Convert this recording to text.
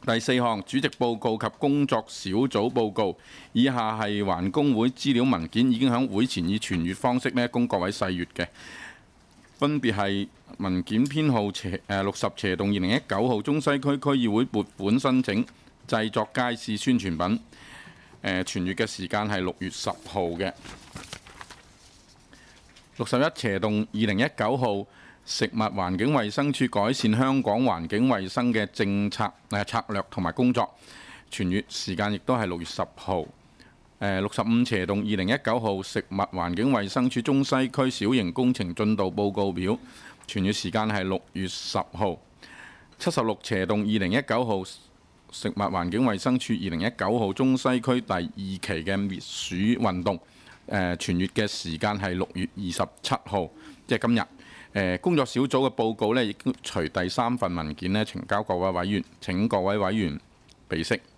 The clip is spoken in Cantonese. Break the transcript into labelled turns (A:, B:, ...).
A: 第四項主席報告及工作小組報告，以下係環工會資料文件，已經喺會前以傳閱方式供各位細閱嘅，分別係文件編號60/2019號中西區區議會撥款申請製作街市宣傳品，傳閱嘅時間係6月10號嘅。61/2019號食物環境衞生署改善香港環境衞生嘅政策策略同埋工作，傳閱時間亦都係6月10號。65/2019號食物環境衞生署中西區小型工程進度報告表，傳閱時間係6月10號。76/2019號食物環境衞生署2019號中西區第2期嘅滅鼠運動，傳閱嘅時間係6月27號，即係今日。工作小組嘅報告亦都隨第3份文件呈交各位委員，請各位委員備悉。